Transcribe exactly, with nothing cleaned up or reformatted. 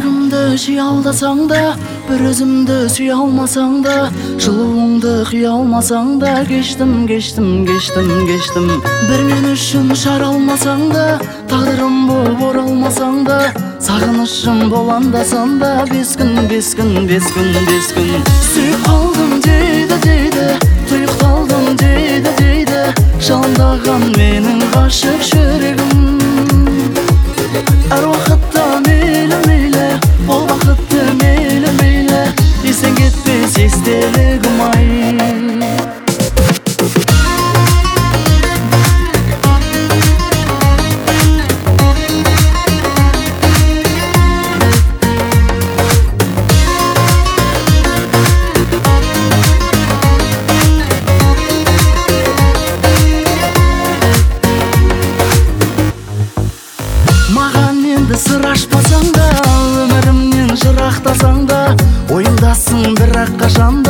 Бәрімді жей алдасаң да, бір өзімді сүй алмасаң да, жылуыңды қи алмасаң да, кештім, кештім, кештім, кештім. Бір мен үшін шара алмасаң да, тағдырым болып оралмасаң да, сағынышым боландасын да, бес күн, бес күн, бес күн, бес күн. Сүйіп қалдым дейді, дейді, тұйықталдым дейді, дейді, жалындаған менің ғашық жүрегім. Әр уақытта мейлі, мейлі, ол бақытты мейлі, мейлі, естен кетпес естелігім ай. Маған енді сыр ашпасаң да, өмірімнен жырақтасаң да, ойымдасың бірақ қашанда.